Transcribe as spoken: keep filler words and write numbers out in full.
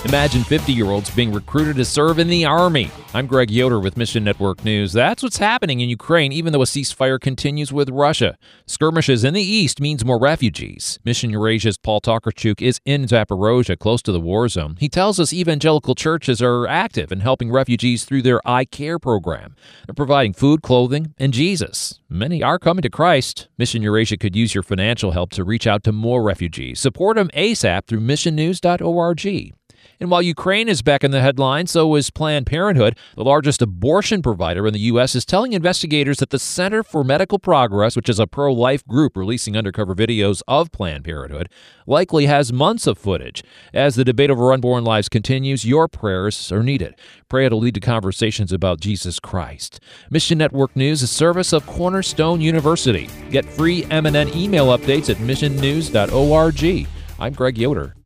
Imagine fifty-year-olds being recruited to serve in the Army. I'm Greg Yoder with Mission Network News. That's what's happening in Ukraine, even though a ceasefire continues with Russia. Skirmishes in the east means more refugees. Mission Eurasia's Paul Tokarczuk is in Zaporozhye, close to the war zone. He tells us evangelical churches are active in helping refugees through their I Care program. They're providing food, clothing, and Jesus. Many are coming to Christ. Mission Eurasia could use your financial help to reach out to more refugees. Support them ASAP through mission news dot org. And while Ukraine is back in the headlines, so is Planned Parenthood. The largest abortion provider in the U S is telling investigators that the Center for Medical Progress, which is a pro-life group releasing undercover videos of Planned Parenthood, likely has months of footage. As the debate over unborn lives continues, your prayers are needed. Pray it'll lead to conversations about Jesus Christ. Mission Network News is a service of Cornerstone University. Get free M N N email updates at mission news dot org. I'm Greg Yoder.